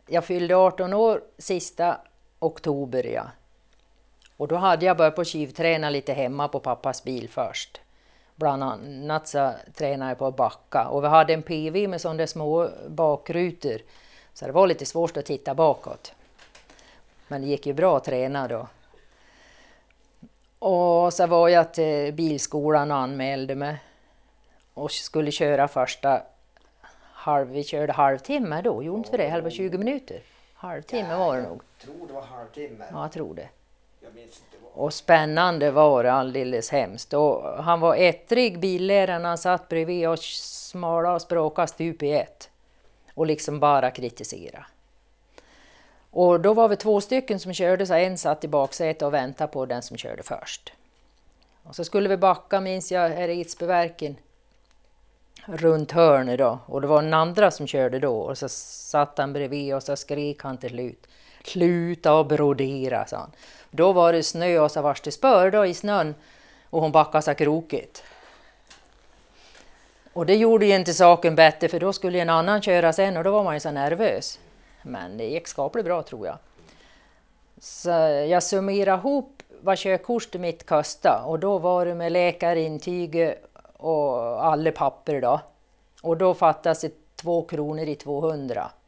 jag fyllde 18 år sista oktober, ja. Och då hade jag börjat på skivträna lite hemma på pappas bil först. Bland annat så tränade jag på att backa. Och vi hade en PV med sådana små bakrutor. Så det var lite svårt att titta bakåt. Men det gick ju bra att träna då. Och så var jag till bilskolan och anmälde mig. Och skulle köra första vi körde halvtimme då, gjorde inte det? Halva 20 minuter. Halvtimme var det nog. Jag tror det var halvtimme. Ja, jag tror det. Jag minns inte vad. Och spännande var det, alldeles hemskt. Och han var ettrig, billäraren, han satt bredvid och smala och språka stup i ett. Och liksom bara kritisera. Och då var vi 2 stycken som körde, så en satt i baksätet och väntade på den som körde först. Och så skulle vi backa, minns jag, här i Edsbyverken. Runt hörnet då. Och det var en andra som körde då. Och så satt han bredvid och så skrek han till slut. Sluta och brodera, sa han. Då var det snö och så var det spör då i snön. Och hon backade så krokigt. Och det gjorde ju inte saken bättre, för då skulle en annan köra sen och då var man ju så nervös. Men det gick skapligt bra, tror jag. Så jag summerade ihop vad körkortet mitt kostade. Och då var det med läkarintyg och alla papper då. Och då fattas det 2 kronor i 200.